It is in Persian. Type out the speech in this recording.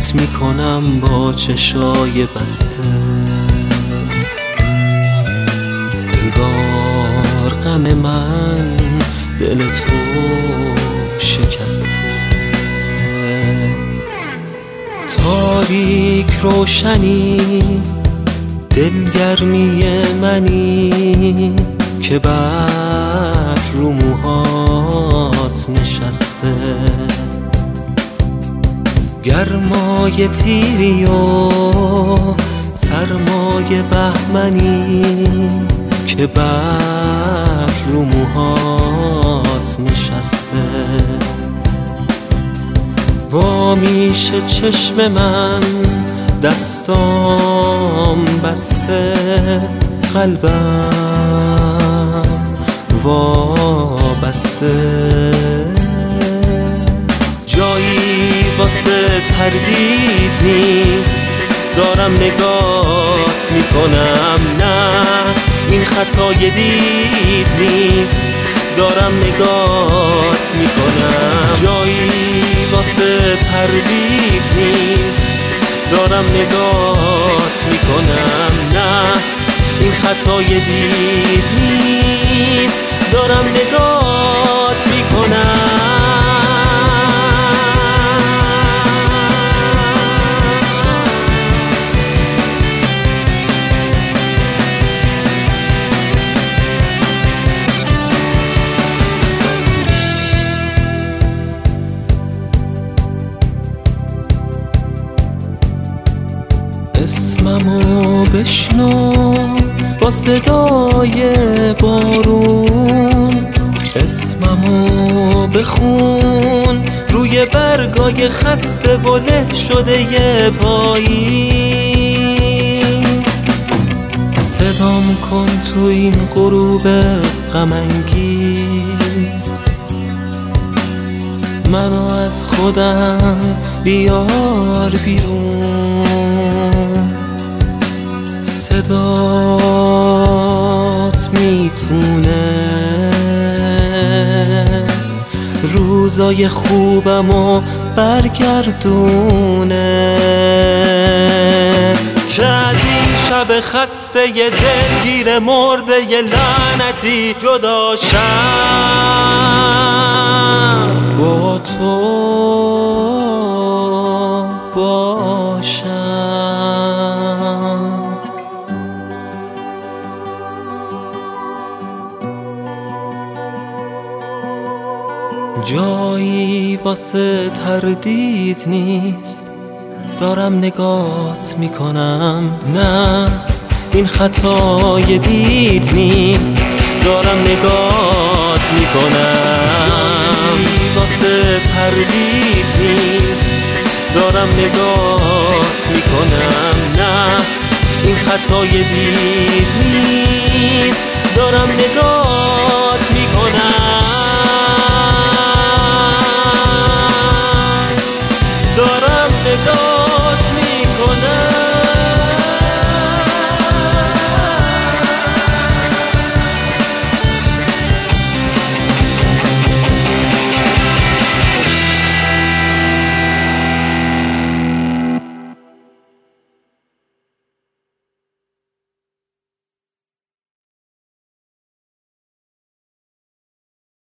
نگات میکنم با چشای بسته، انگار غم من دل تو شکسته. تاریک روشنی دلگرمی منی که بر رو موهات نشسته، گرمای تیری و سرمای بهمنی که بر رو موهات نشسته. وا میشه چشم من دستام بسته، قلبم وابسته. جایی واسه تردید نیست، دارم نگات میکنم. نه این خطای دید نیست، دارم نگات میکنم. جایی واسه تردید نیست، دارم نگات میکنم. نه این خطای دید نیست، دارم نگات میکنم. اسممو بشنو با صدای بارون، اسممو بخون روی برگای خسته و له شده ی پایین. صدام کن تو این غروب غم انگیز، منو از خودم بیار بیرون. صدات میتونه روزای خوبمو برگردونه، که از این شب خسته ی دلگیر مرده ی لعنتی جدا شم، با تو باشم. جایی واسه تردید نیست، دارم نگات میکنم. نه این خطای دید نیست، دارم نگات میکنم. جایی واسه تردید نیست، دارم نگات میکنم. نه این خطای دید نیست، دارم نگات میکنم. دارم نگاه